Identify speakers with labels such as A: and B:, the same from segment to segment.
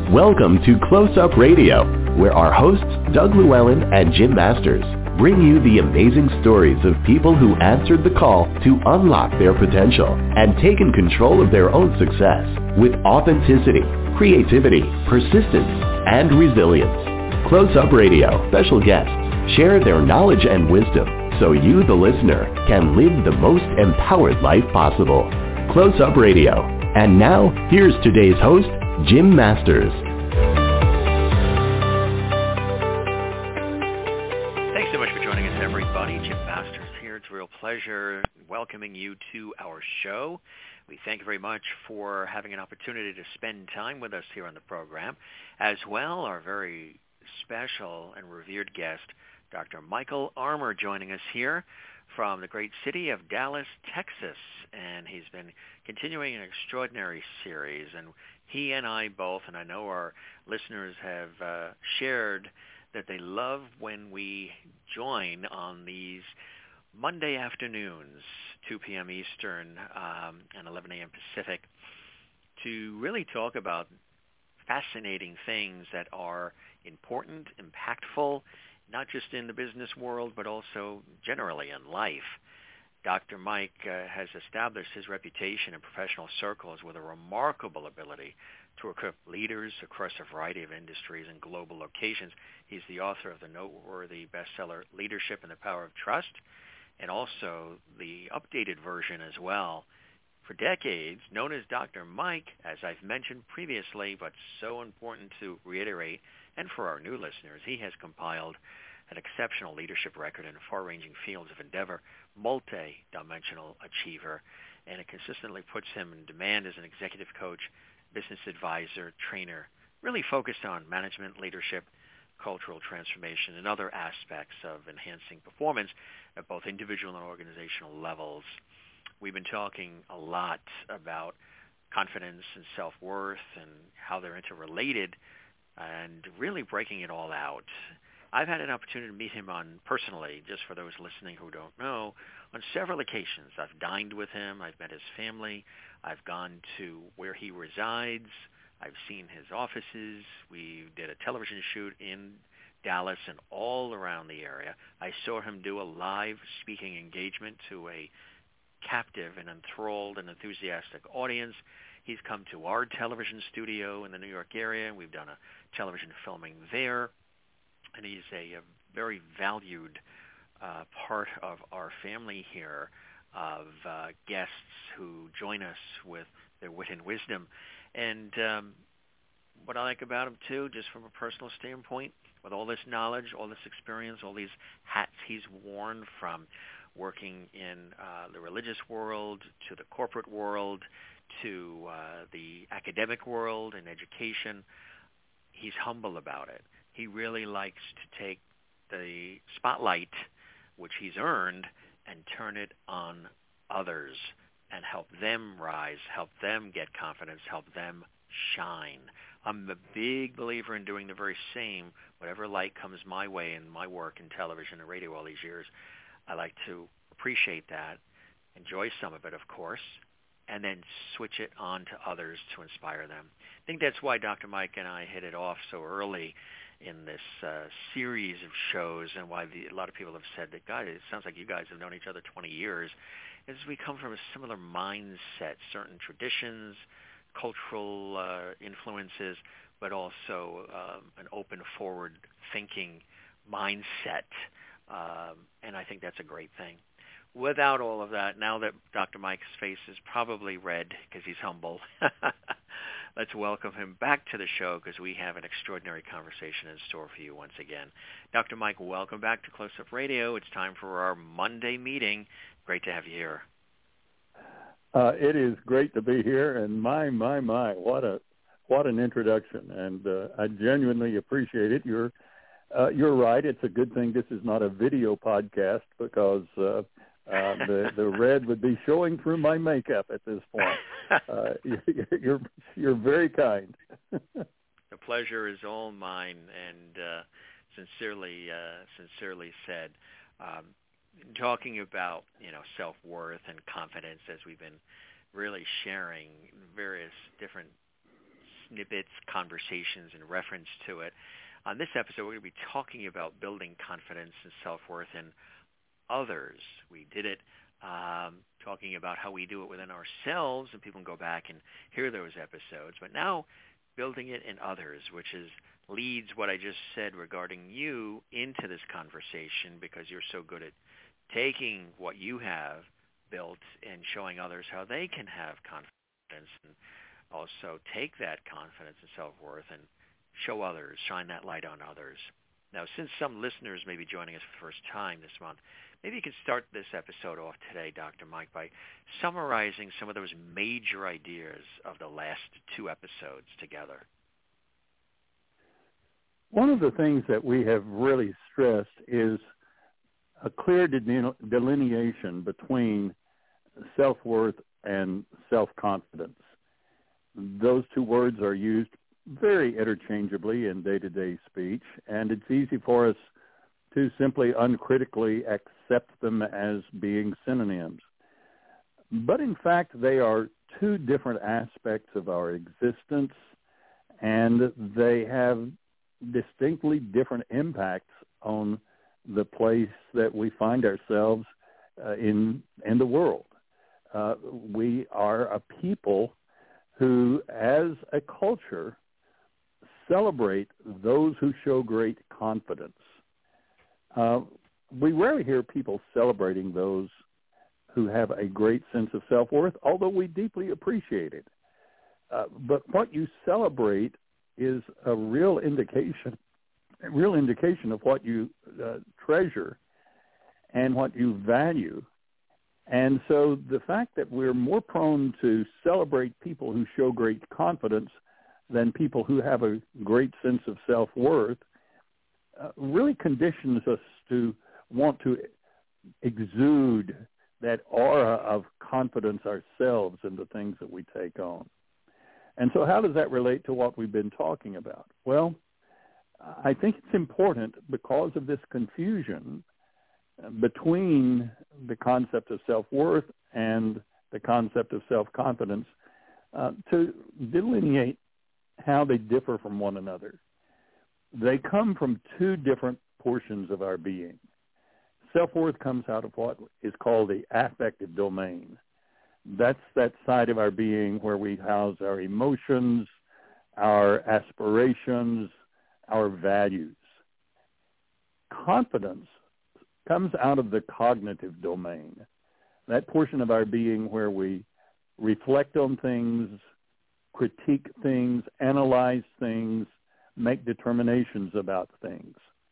A: Welcome to Close Up Radio, where our hosts, Doug Llewellyn and Jim Masters, bring you the amazing stories of people who answered the call to unlock their potential and taken control of their own success with authenticity, creativity, persistence, and resilience. Close Up Radio special guests share their knowledge and wisdom so you, the listener, can live the most empowered life possible. Close Up Radio. And now, here's today's host, Jim Masters.
B: Thanks so much for joining us, everybody. Jim Masters here. It's a real pleasure welcoming you to our show. We thank you very much for having an opportunity to spend time with us here on the program. As well, our very special and revered guest, Dr. Michael Armour, joining us here from the great city of Dallas, Texas. And he's been continuing an extraordinary series. And he and I both, and I know our listeners have shared that they love when we join on these Monday afternoons, 2 p.m. Eastern and 11 a.m. Pacific, to really talk about fascinating things that are important, impactful, not just in the business world, but also generally in life. Dr. Mike has established his reputation in professional circles with a remarkable ability to equip leaders across a variety of industries and global locations. He's the author of the noteworthy bestseller Leadership and the Power of Trust, and also the updated version as well. For decades, known as Dr. Mike, as I've mentioned previously, but so important to reiterate, and for our new listeners, he has compiled an exceptional leadership record in far-ranging fields of endeavor, multi-dimensional achiever, and it consistently puts him in demand as an executive coach, business advisor, trainer, really focused on management, leadership, cultural transformation, and other aspects of enhancing performance at both individual and organizational levels. We've been talking a lot about confidence and self-worth and how they're interrelated and really breaking it all out. I've had an opportunity to meet him personally, just for those listening who don't know, on several occasions. I've dined with him. I've met his family. I've gone to where he resides. I've seen his offices. We did a television shoot in Dallas and all around the area. I saw him do a live speaking engagement to a captive and enthralled and enthusiastic audience. He's come to our television studio in the New York area, and we've done a television filming there. And he's a very valued part of our family here of guests who join us with their wit and wisdom. And what I like about him, too, just from a personal standpoint, with all this knowledge, all this experience, all these hats he's worn, from working in the religious world to the corporate world to the academic world and education, he's humble about it. He really likes to take the spotlight, which he's earned, and turn it on others and help them rise, help them get confidence, help them shine. I'm a big believer in doing the very same. Whatever light comes my way in my work in television and radio all these years, I like to appreciate that, enjoy some of it, of course, and then switch it on to others to inspire them. I think that's why Dr. Mike and I hit it off so early in this series of shows, and why a lot of people have said that, God, it sounds like you guys have known each other 20 years, is we come from a similar mindset, certain traditions, cultural influences, but also an open, forward-thinking mindset, and I think that's a great thing. Without all of that, now that Dr. Mike's face is probably red because he's humble, let's welcome him back to the show, because we have an extraordinary conversation in store for you once again. Dr. Mike, welcome back to Close Up Radio. It's time for our Monday meeting. Great to have you here.
C: It is great to be here, and my, what an introduction, and I genuinely appreciate it. You're right. It's a good thing this is not a video podcast, because the red would be showing through my makeup at this point. You're very kind.
B: The pleasure is all mine, and sincerely said. Talking about self-worth and confidence, as we've been really sharing various different snippets, conversations in reference to it. On this episode, we're going to be talking about building confidence and self-worth in others. We did it talking about how we do it within ourselves, and people can go back and hear those episodes. But now, building it in others, which leads what I just said regarding you into this conversation, because you're so good at taking what you have built and showing others how they can have confidence, and also take that confidence and self-worth and show others, shine that light on others. Now, since some listeners may be joining us for the first time this month, maybe you can start this episode off today, Dr. Mike, by summarizing some of those major ideas of the last two episodes together.
C: One of the things that we have really stressed is a clear delineation between self-worth and self-confidence. Those two words are used very interchangeably in day-to-day speech, and it's easy for us to simply uncritically accept them as being synonyms. But in fact, they are two different aspects of our existence, and they have distinctly different impacts on the place that we find ourselves in the world. We are a people who, as a culture, celebrate those who show great confidence. We rarely hear people celebrating those who have a great sense of self-worth, although we deeply appreciate it. But what you celebrate is a real indication of what you treasure and what you value. And so the fact that we're more prone to celebrate people who show great confidence than people who have a great sense of self-worth really conditions us to want to exude that aura of confidence ourselves in the things that we take on. And so how does that relate to what we've been talking about? Well, I think it's important, because of this confusion between the concept of self-worth and the concept of self-confidence, to delineate how they differ from one another. They come from two different portions of our being. Self-worth comes out of what is called the affective domain. That's that side of our being where we house our emotions, our aspirations, our values. Confidence comes out of the cognitive domain, that portion of our being where we reflect on things, critique things, analyze things, make determinations about things.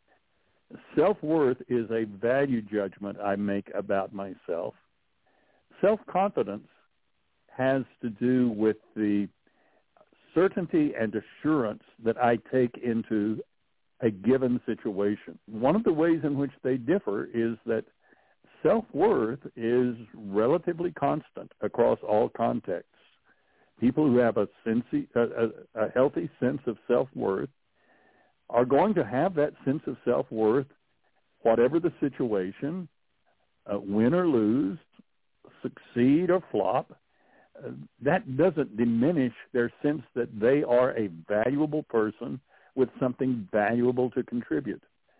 C: Self-worth is a value judgment I make about myself. Self-confidence has to do with the certainty and assurance that I take into a given situation. One of the ways in which they differ is that self-worth is relatively constant across all contexts. People who have a healthy sense of self-worth are going to have that sense of self-worth whatever the situation, win or lose, succeed or flop. That doesn't diminish their sense that they are a valuable person with something valuable to contribute.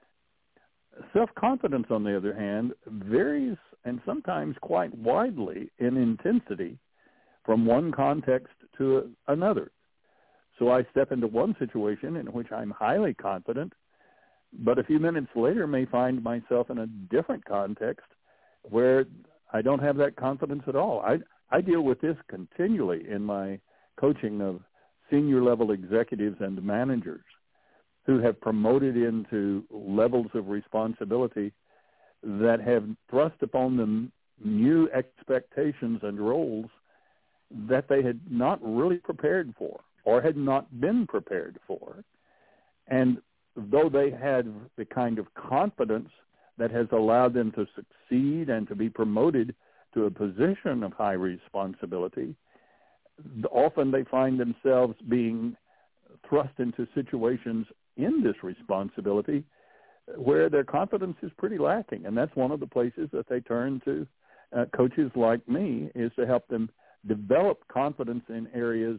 C: Self-confidence, on the other hand, varies and sometimes quite widely in intensity from one context to another. So I step into one situation in which I'm highly confident, but a few minutes later may find myself in a different context where I don't have that confidence at all. I deal with this continually in my coaching of senior level executives and managers who have promoted into levels of responsibility that have thrust upon them new expectations and roles that they had not really prepared for or had not been prepared for. And though they had the kind of confidence that has allowed them to succeed and to be promoted to a position of high responsibility, often they find themselves being thrust into situations in this responsibility where their confidence is pretty lacking. And that's one of the places that they turn to coaches like me, is to help them develop confidence in areas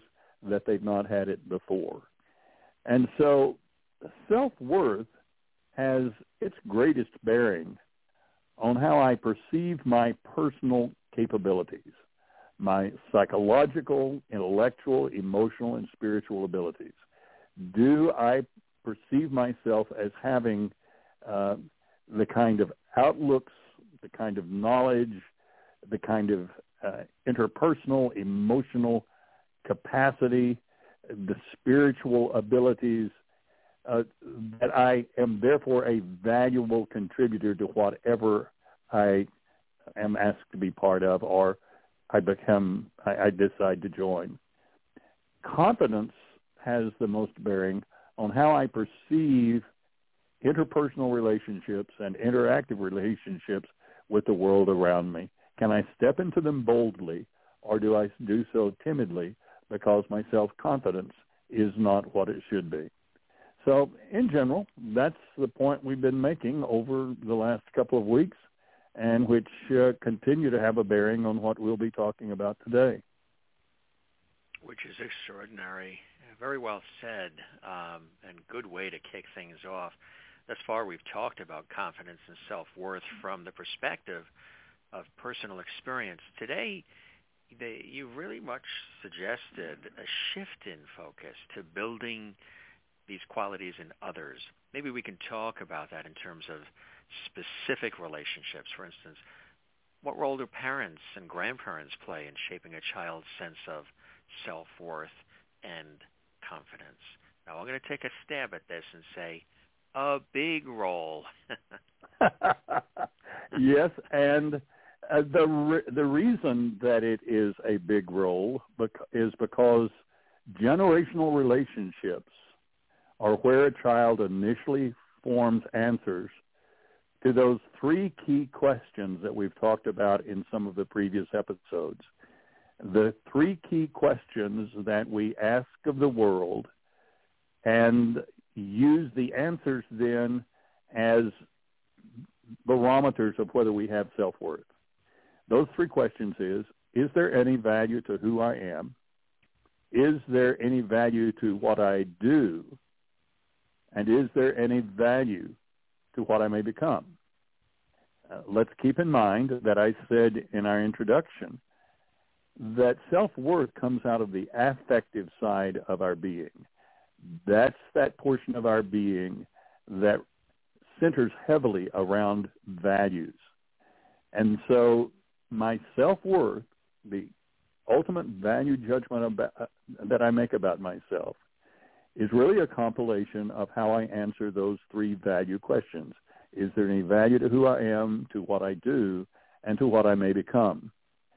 C: that they've not had it before. And so self-worth has its greatest bearing on how I perceive my personal capabilities, my psychological, intellectual, emotional, and spiritual abilities. Do I perceive myself as having the kind of outlooks, the kind of knowledge, the kind of interpersonal, emotional capacity, the spiritual abilities, that I am therefore a valuable contributor to whatever I am asked to be part of or I decide to join. Confidence has the most bearing on how I perceive interpersonal relationships and interactive relationships with the world around me. Can I step into them boldly, or do I do so timidly because my self-confidence is not what it should be? So in general, that's the point we've been making over the last couple of weeks, and which continue to have a bearing on what we'll be talking about today.
B: Which is extraordinary. Very well said, and good way to kick things off. Thus far, we've talked about confidence and self-worth from the perspective of personal experience. Today, you really much suggested a shift in focus to building these qualities in others. Maybe we can talk about that in terms of specific relationships. For instance, what role do parents and grandparents play in shaping a child's sense of self-worth and confidence? Now, I'm going to take a stab at this and say, a big role.
C: Yes, and the reason that it is a big role is because generational relationships are where a child initially forms answers to those three key questions that we've talked about in some of the previous episodes. The three key questions that we ask of the world and use the answers then as barometers of whether we have self-worth. Those three questions is there any value to who I am? Is there any value to what I do? And is there any value to what I may become? Let's keep in mind that I said in our introduction that self-worth comes out of the affective side of our being. That's that portion of our being that centers heavily around values. And so my self-worth, the ultimate value judgment that I make about myself, is really a compilation of how I answer those three value questions. Is there any value to who I am, to what I do, and to what I may become?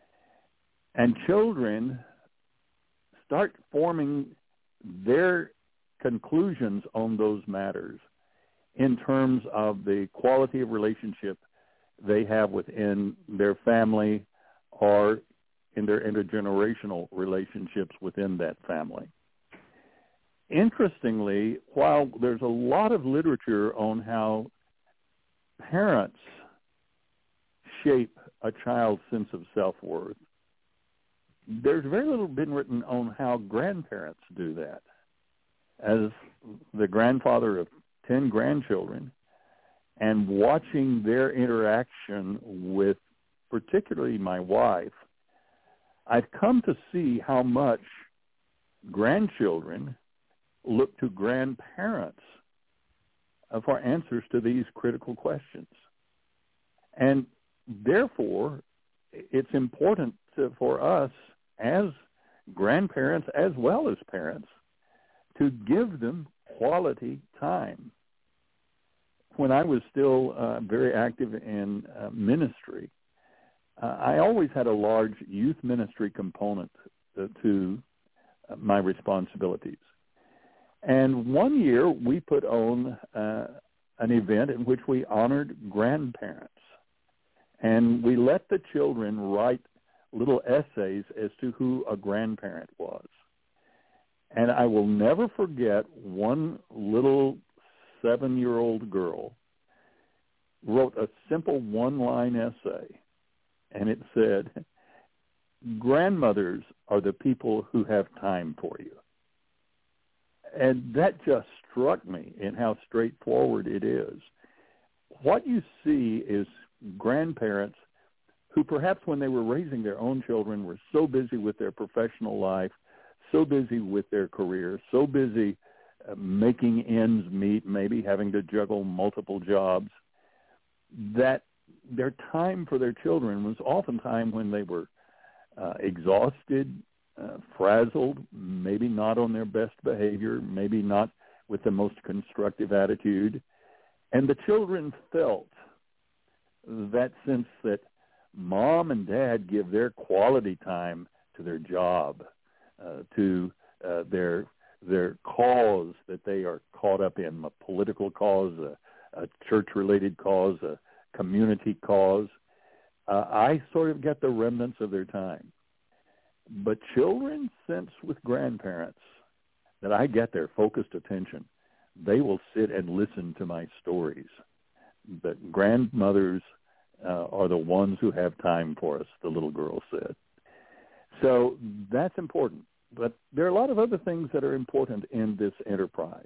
C: And children start forming their conclusions on those matters in terms of the quality of relationship they have within their family or in their intergenerational relationships within that family. Interestingly, while there's a lot of literature on how parents shape a child's sense of self-worth, there's very little been written on how grandparents do that. As the grandfather of 10 grandchildren and watching their interaction with particularly my wife, I've come to see how much grandchildren look to grandparents for answers to these critical questions. And therefore, it's important for us as grandparents as well as parents to give them quality time. When I was still very active in ministry, I always had a large youth ministry component to my responsibilities. And one year we put on an event in which we honored grandparents. And we let the children write little essays as to who a grandparent was. And I will never forget one little 7-year-old girl wrote a simple one-line essay. And it said, grandmothers are the people who have time for you. And that just struck me in how straightforward it is. What you see is grandparents who perhaps when they were raising their own children were so busy with their professional life, so busy with their career, so busy making ends meet, maybe having to juggle multiple jobs, that their time for their children was often time when they were exhausted, frazzled, maybe not on their best behavior, maybe not with the most constructive attitude. And the children felt that sense that mom and dad give their quality time to their job, to their cause that they are caught up in, a political cause, a church-related cause, a community cause. I sort of get the remnants of their time. But children sense with grandparents that I get their focused attention. They will sit and listen to my stories. But grandmothers are the ones who have time for us, the little girl said. So that's important. But there are a lot of other things that are important in this enterprise.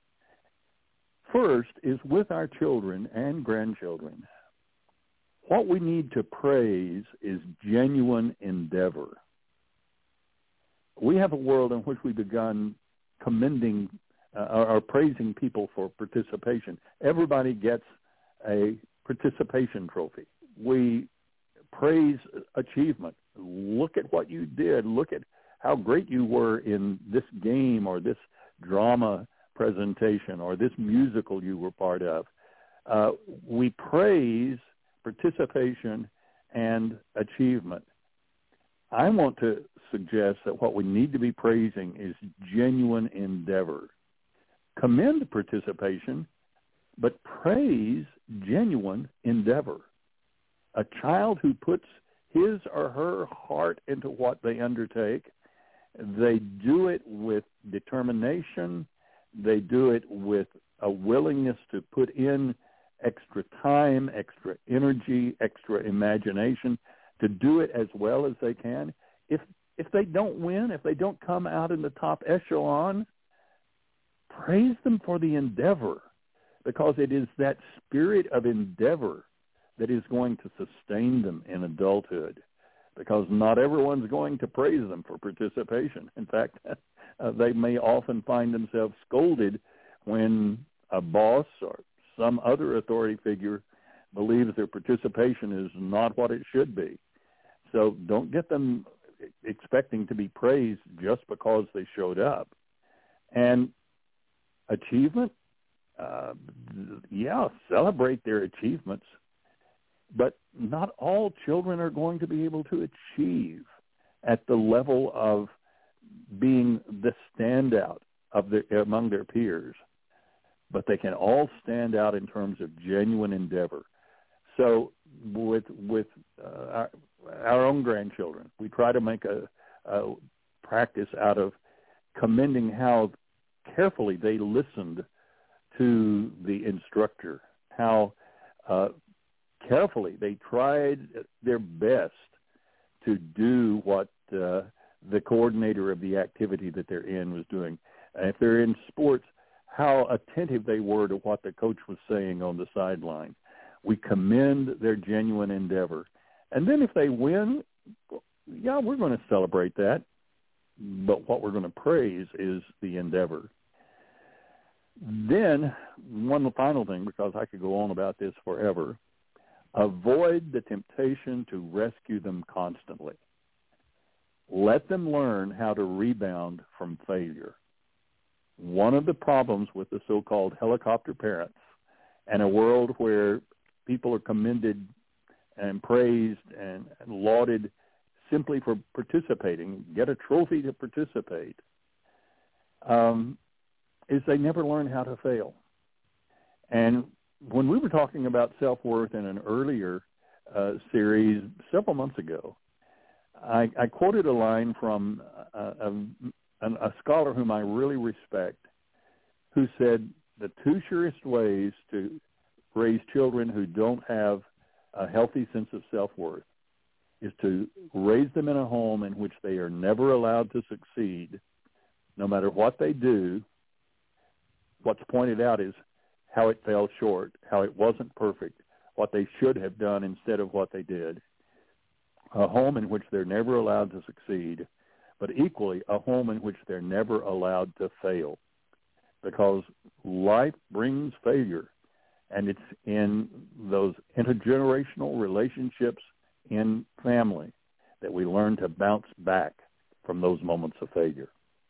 C: First is with our children and grandchildren, what we need to praise is genuine endeavor. We have a world in which we've begun commending or praising people for participation. Everybody gets a participation trophy. We praise achievement. Look at what you did. Look at how great you were in this game or this drama presentation or this musical you were part of. We praise participation and achievement. I want to suggest that what we need to be praising is genuine endeavor. Commend participation, but praise genuine endeavor. A child who puts his or her heart into what they undertake, they do it with determination, they do it with a willingness to put in extra time, extra energy, extra imagination, to do it as well as they can. If they don't win, if they don't come out in the top echelon, praise them for the endeavor, because it is that spirit of endeavor that is going to sustain them in adulthood, because not everyone's going to praise them for participation. In fact, they may often find themselves scolded when a boss or some other authority figure believes their participation is not what it should be. So don't get them expecting to be praised just because they showed up. And achievement, celebrate their achievements, but not all children are going to be able to achieve at the level of being the standout among their peers. But they can all stand out in terms of genuine endeavor. So with our own grandchildren, we try to make a practice out of commending how carefully they listened to the instructor, how carefully they tried their best to do what the coordinator of the activity that they're in was doing. And if they're in sports, how attentive they were to what the coach was saying on the sideline. We commend their genuine endeavor. And then if they win, we're going to celebrate that. But what we're going to praise is the endeavor. Then, one final thing, because I could go on about this forever, avoid the temptation to rescue them constantly. Let them learn how to rebound from failure. One of the problems with the so-called helicopter parents and a world where people are commended and praised and lauded simply for participating, get a trophy to participate, is they never learn how to fail. And when we were talking about self-worth in an earlier series several months ago, I quoted a line from a scholar whom I really respect, who said the two surest ways to raise children who don't have a healthy sense of self-worth is to raise them in a home in which they are never allowed to succeed. No matter what they do, what's pointed out is how it fell short, how it wasn't perfect, what they should have done instead of what they did. A home in which they're never allowed to succeed, but equally a home in which they're never allowed to fail, because life brings failure, and it's in those intergenerational relationships in family that we learn to bounce back from those moments of failure.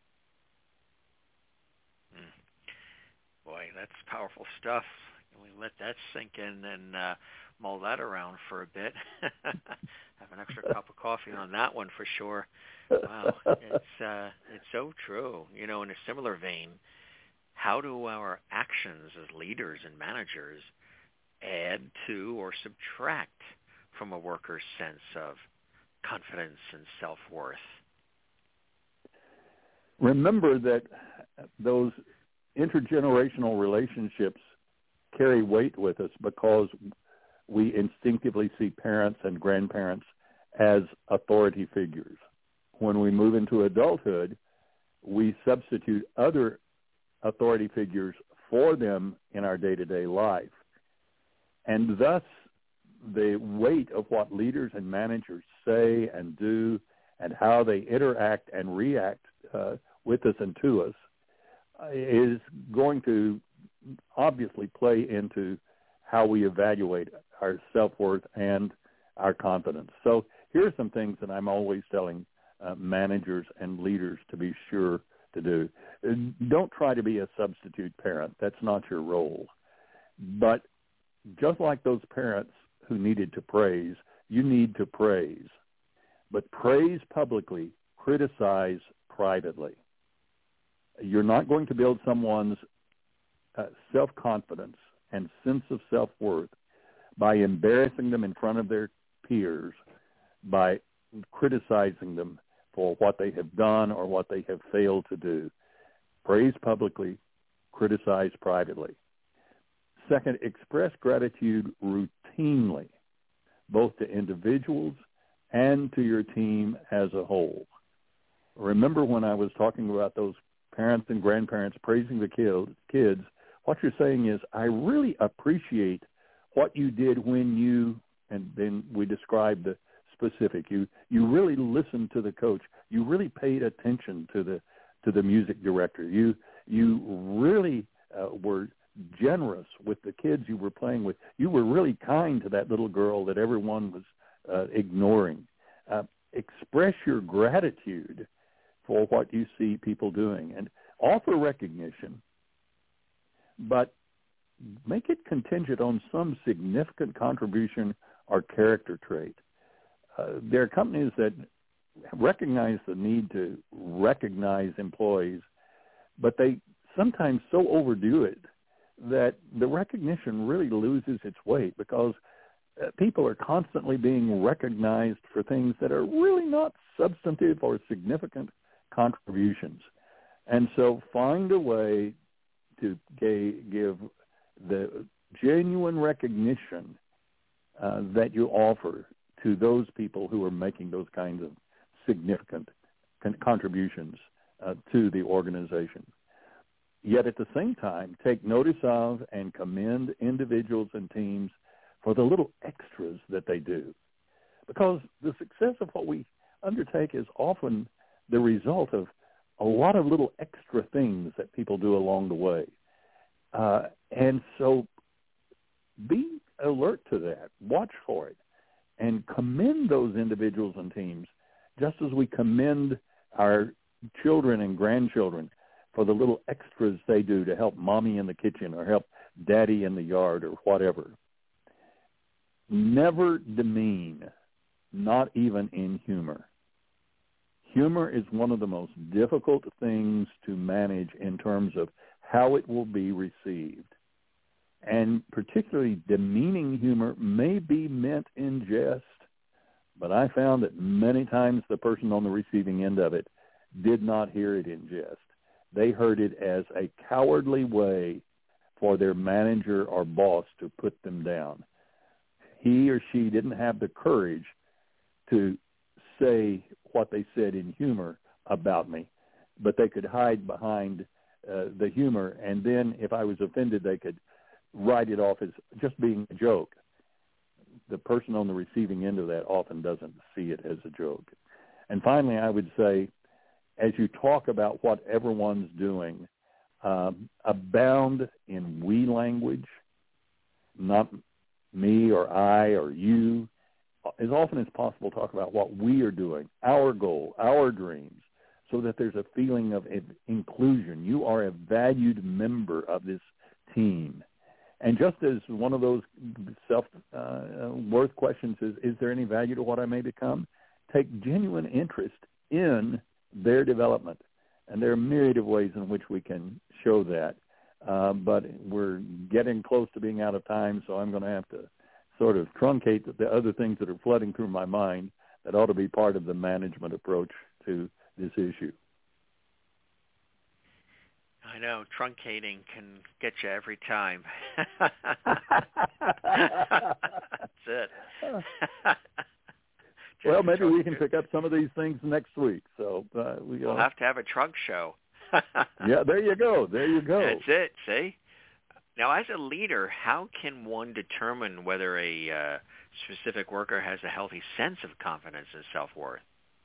B: Boy, that's powerful stuff. We let that sink in and mull that around for a bit. Have an extra cup of coffee on that one for sure. Wow, it's so true. You know, in a similar vein, how do our actions as leaders and managers add to or subtract from a worker's sense of confidence and self-worth?
C: Remember that those intergenerational relationships carry weight with us because we instinctively see parents and grandparents as authority figures. When we move into adulthood, we substitute other authority figures for them in our day-to-day life. And thus, the weight of what leaders and managers say and do and how they interact and react with us and to us is going to obviously play into how we evaluate our self-worth and our confidence. So here's some things that I'm always telling managers and leaders to be sure to do. Don't try to be a substitute parent. That's not your role. But just like those parents who needed to praise, you need to praise. But praise publicly, criticize privately. You're not going to build someone's self-confidence and sense of self-worth by embarrassing them in front of their peers, by criticizing them for what they have done or what they have failed to do. Praise publicly, criticize privately. Second, express gratitude routinely, both to individuals and to your team as a whole. Remember when I was talking about those parents and grandparents praising the kids, what you're saying is, I really appreciate what you did when you, and then we describe the specific. You really listened to the coach. You really paid attention to the music director. You really were generous with the kids you were playing with. You were really kind to that little girl that everyone was ignoring. Express your gratitude for what you see people doing and offer recognition, but make it contingent on some significant contribution or character trait. There are companies that recognize the need to recognize employees, but they sometimes so overdo it that the recognition really loses its weight because people are constantly being recognized for things that are really not substantive or significant contributions. And so find a way to give the genuine recognition that you offer to those people who are making those kinds of significant contributions to the organization. Yet at the same time, take notice of and commend individuals and teams for the little extras that they do. Because the success of what we undertake is often the result of a lot of little extra things that people do along the way. And so be alert to that, watch for it, and commend those individuals and teams just as we commend our children and grandchildren for the little extras they do to help mommy in the kitchen or help daddy in the yard or whatever. Never demean, not even in humor. Humor is one of the most difficult things to manage in terms of how it will be received. And particularly demeaning humor may be meant in jest, but I found that many times the person on the receiving end of it did not hear it in jest. They heard it as a cowardly way for their manager or boss to put them down. He or she didn't have the courage to say what they said in humor about me, but they could hide behind the humor, and then if I was offended, they could write it off as just being a joke. The person on the receiving end of that often doesn't see it as a joke. And finally, I would say, as you talk about what everyone's doing, abound in we language, not me or I or you. As often as possible, talk about what we are doing, our goal, our dreams, so that there's a feeling of inclusion. You are a valued member of this team. And just as one of those self-worth questions is there any value to what I may become? Take genuine interest in their development. And there are a myriad of ways in which we can show that. But we're getting close to being out of time, so I'm going to have to sort of truncate the other things that are flooding through my mind that ought to be part of the management approach to this issue.
B: I know, truncating can get you every time. That's it.
C: Well, maybe we can pick up some of these things next week. So
B: we'll have to have a trunk show.
C: Yeah, there you go. There you go.
B: That's it. See? Now, as a leader, how can one determine whether a specific worker has a healthy sense of confidence and self-worth?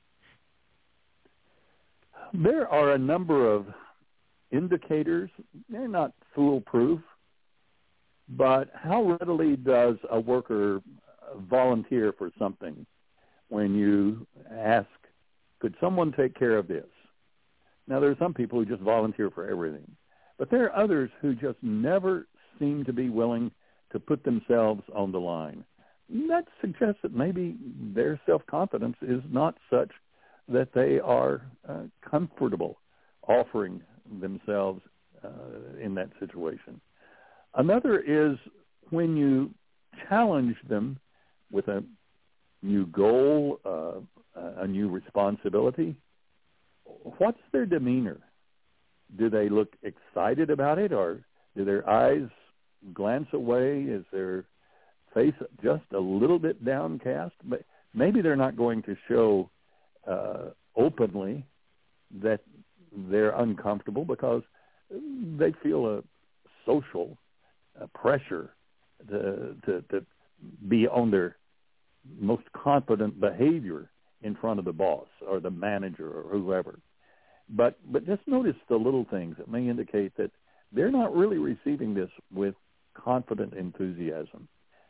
C: There are a number of indicators. They're not foolproof, but how readily does a worker volunteer for something when you ask, could someone take care of this? Now, there are some people who just volunteer for everything, but there are others who just never seem to be willing to put themselves on the line. That suggests that maybe their self-confidence is not such that they are comfortable offering themselves in that situation. Another is when you challenge them with a new goal, a new responsibility, what's their demeanor? Do they look excited about it, or do their eyes glance away? Is their face just a little bit downcast? But maybe they're not going to show openly that they're uncomfortable because they feel a social pressure to be on their most confident behavior in front of the boss or the manager or whoever. But just notice the little things that may indicate that they're not really receiving this with confident enthusiasm.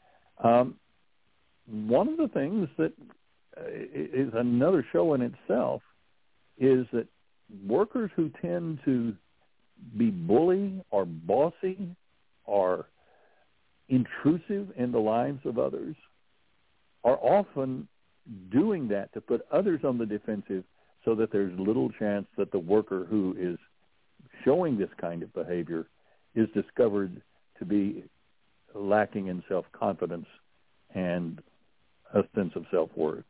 C: One of the things that is another show in itself is that workers who tend to be bully or bossy or intrusive in the lives of others are often doing that to put others on the defensive so that there's little chance that the worker who is showing this kind of behavior is discovered to be lacking in self-confidence and a sense of self-worth.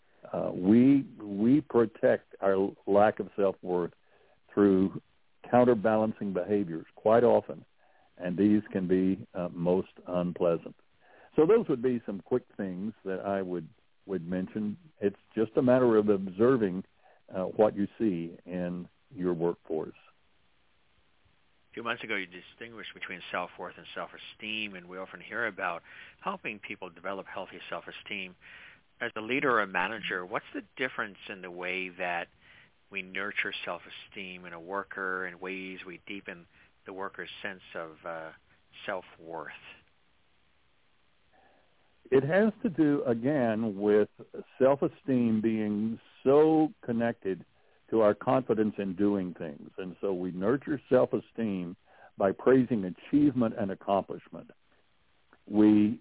C: We protect our lack of self-worth through counterbalancing behaviors quite often, and these can be most unpleasant. So those would be some quick things that I would mention. It's just a matter of observing what you see in your workforce.
B: A few months ago, you distinguished between self-worth and self-esteem, and we often hear about helping people develop healthy self-esteem. As a leader or a manager, what's the difference in the way that we nurture self-esteem in a worker and ways we deepen the worker's sense of self-worth?
C: It has to do, again, with self-esteem being so connected to our confidence in doing things. And so we nurture self-esteem by praising achievement and accomplishment. We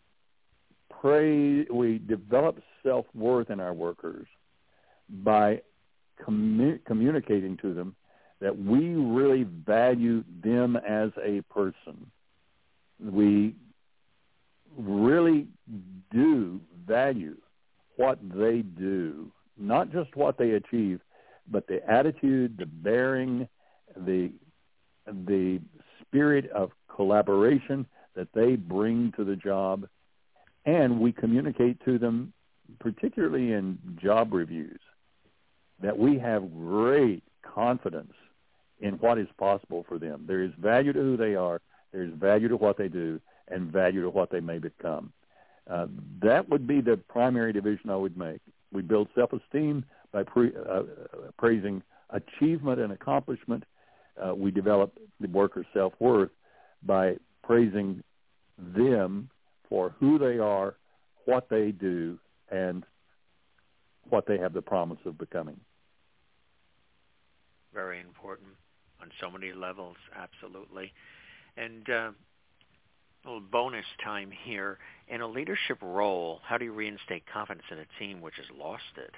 C: develop self-worth in our workers by communicating to them that we really value them as a person. We really do value what they do, not just what they achieve, but the attitude, the bearing, the spirit of collaboration that they bring to the job. And we communicate to them particularly in job reviews, that we have great confidence in what is possible for them. There is value to who they are, there is value to what they do, and value to what they may become. That would be the primary division I would make. We build self-esteem by praising achievement and accomplishment. We develop the worker's self-worth by praising them for who they are, what they do, and what they have the promise of becoming.
B: Very important on so many levels, absolutely. And a little bonus time here. In a leadership role, how do you reinstate confidence in a team which has lost it?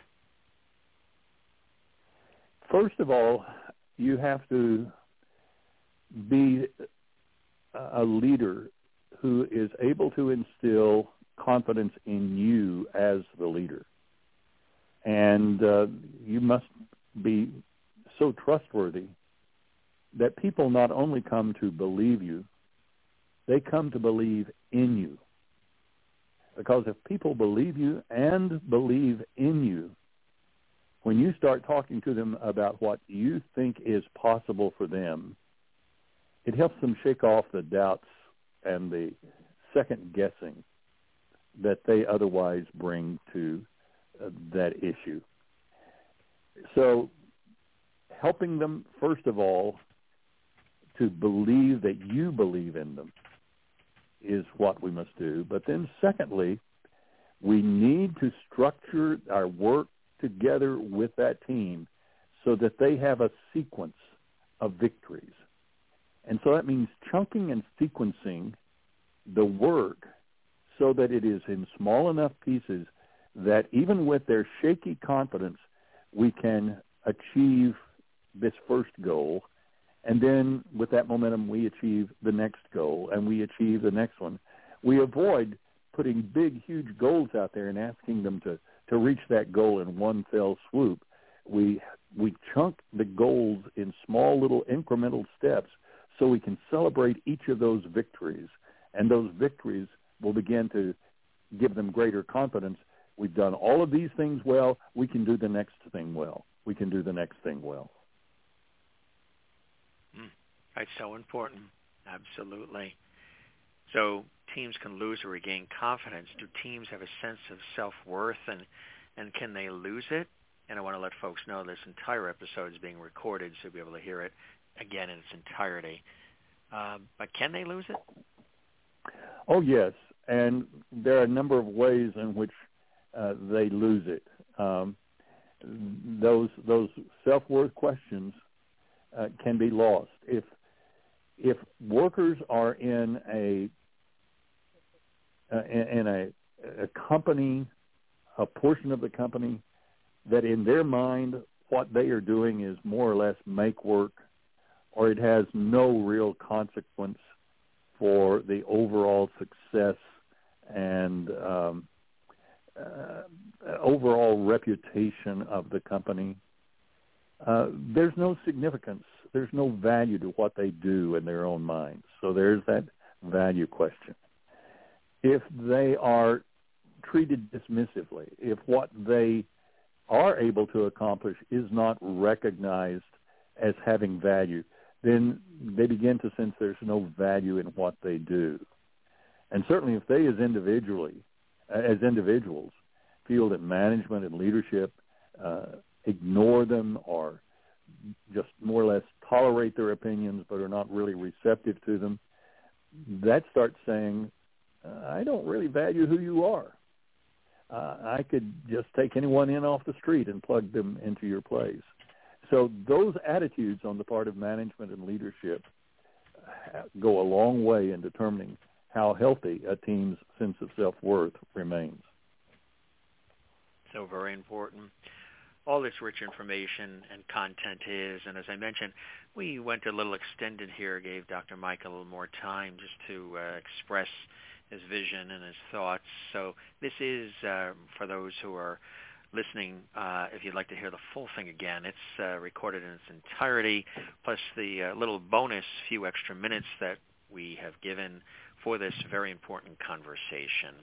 C: First of all, you have to be a leader who is able to instill confidence in you as the leader. And you must be so trustworthy that people not only come to believe you, they come to believe in you. Because if people believe you and believe in you, when you start talking to them about what you think is possible for them, it helps them shake off the doubts and the second guessing that they otherwise bring to that issue. So helping them, first of all, to believe that you believe in them is what we must do. But then secondly, we need to structure our work together with that team so that they have a sequence of victories. And so that means chunking and sequencing the work so that it is in small enough pieces that even with their shaky confidence, we can achieve this first goal. And then with that momentum, we achieve the next goal, and we achieve the next one. We avoid putting big, huge goals out there and asking them to reach that goal in one fell swoop. We chunk the goals in small little incremental steps so we can celebrate each of those victories. And those victories will begin to give them greater confidence. We've done all of these things well. We can do the next thing well. We can do the next thing well.
B: That's so important. Absolutely. So teams can lose or regain confidence. Do teams have a sense of self-worth, and can they lose it? And I want to let folks know this entire episode is being recorded, so you'll be able to hear it again in its entirety. But can they lose it?
C: Oh, yes. And there are a number of ways in which they lose it. Those self-worth questions can be lost. If workers are in a company, a portion of the company, that in their mind what they are doing is more or less make work, or it has no real consequence for the overall success and overall reputation of the company, there's no significance. There's no value to what they do in their own minds. So there's that value question. If they are treated dismissively, if what they are able to accomplish is not recognized as having value, then they begin to sense there's no value in what they do. And certainly if they as individuals feel that management and leadership ignore them or just more or less tolerate their opinions but are not really receptive to them, that starts saying, I don't really value who you are. I could just take anyone in off the street and plug them into your place. So those attitudes on the part of management and leadership go a long way in determining how healthy a team's sense of self-worth remains.
B: So very important. All this rich information and content is, and as I mentioned, we went a little extended here, gave Dr. Mike a little more time just to express his vision and his thoughts. So this is, for those who are listening, if you'd like to hear the full thing again, it's recorded in its entirety, plus the little bonus few extra minutes that we have given for this very important conversation.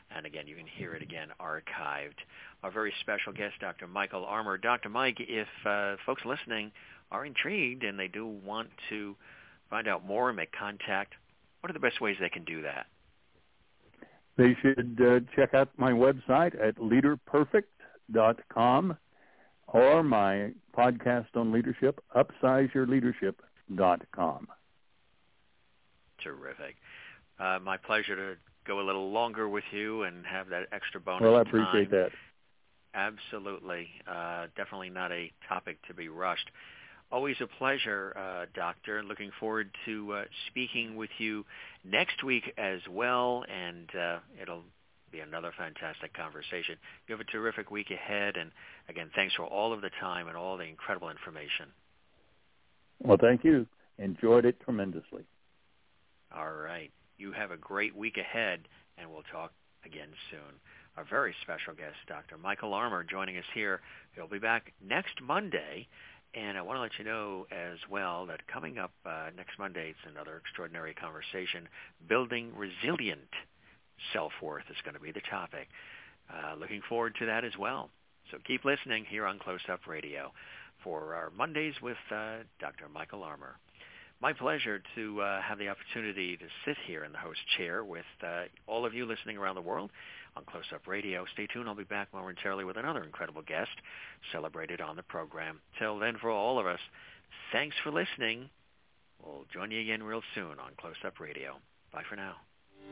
B: And again, you can hear it again archived. Our very special guest, Dr. Michael Armour. Dr. Mike, if folks listening are intrigued and they do want to find out more and make contact, what are the best ways they can do that?
C: They should check out my website at leaderperfect.com or my podcast on leadership, upsizeyourleadership.com.
B: Terrific. My pleasure to go a little longer with you and have that extra bonus
C: Well, I appreciate
B: time.
C: that.
B: Absolutely. Definitely not a topic to be rushed. Always a pleasure, Doctor. Looking forward to speaking with you next week as well, and it'll be another fantastic conversation. You have a terrific week ahead, and again, thanks for all of the time and all the incredible information.
C: Well, thank you. Enjoyed it tremendously.
B: All right. You have a great week ahead, and we'll talk again soon. Our very special guest, Dr. Michael Armour, joining us here. He'll be back next Monday. And I want to let you know as well that coming up next Monday, it's another extraordinary conversation. Building resilient self-worth is going to be the topic. Looking forward to that as well. So keep listening here on Close Up Radio for our Mondays with Dr. Michael Armour. My pleasure to have the opportunity to sit here in the host chair with all of you listening around the world on Close Up Radio. Stay tuned. I'll be back momentarily with another incredible guest celebrated on the program. Till then, for all of us, thanks for listening. We'll join you again real soon on Close Up Radio. Bye for now.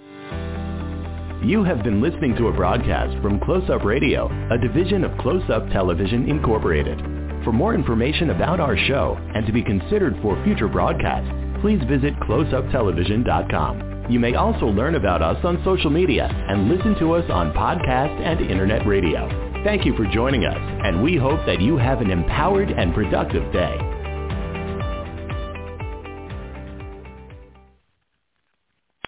A: You have been listening to a broadcast from Close Up Radio, a division of Close Up Television Incorporated. For more information about our show and to be considered for future broadcasts, please visit closeuptelevision.com. You may also learn about us on social media and listen to us on podcast and internet radio. Thank you for joining us, and we hope that you have an empowered and productive day.